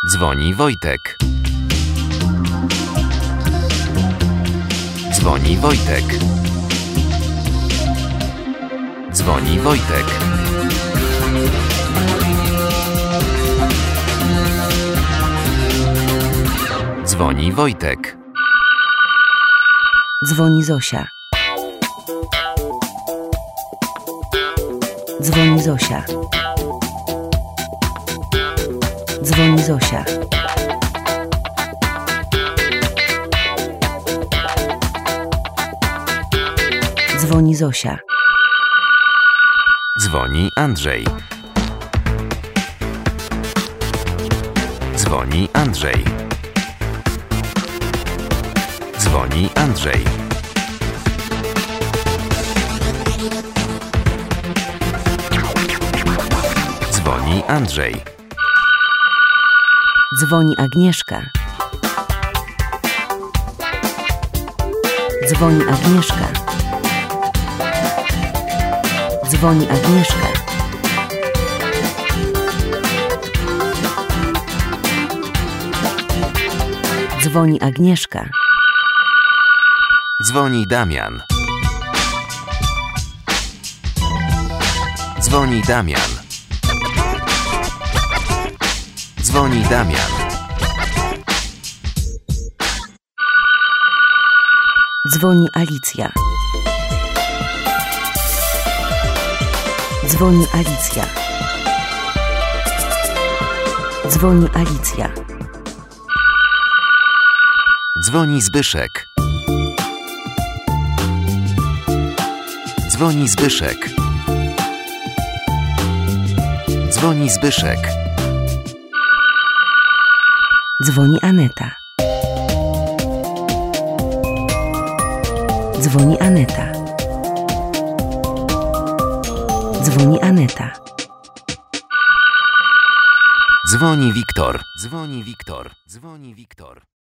Dzwoni Wojtek. Dzwoni Wojtek. Dzwoni Wojtek. Dzwoni Wojtek. Dzwoni Zosia. Dzwoni Zosia. Dzwoni Zosia. Dzwoni Zosia. Dzwoni Andrzej. Dzwoni Andrzej. Dzwoni Andrzej. Dzwoni Andrzej. Dzwoni Agnieszka. Dzwoni Agnieszka. Dzwoni Agnieszka. Dzwoni Agnieszka. Dzwoni Damian. Dzwoni Damian. Dzwoni Damian. Dzwoni Alicja. Dzwoni Alicja. Dzwoni Alicja. Dzwoni Zbyszek. Dzwoni Zbyszek. Dzwoni Zbyszek. Dzwoni Aneta. Dzwoni Aneta. Dzwoni Aneta. Dzwoni Wiktor. Dzwoni Wiktor. Dzwoni Wiktor.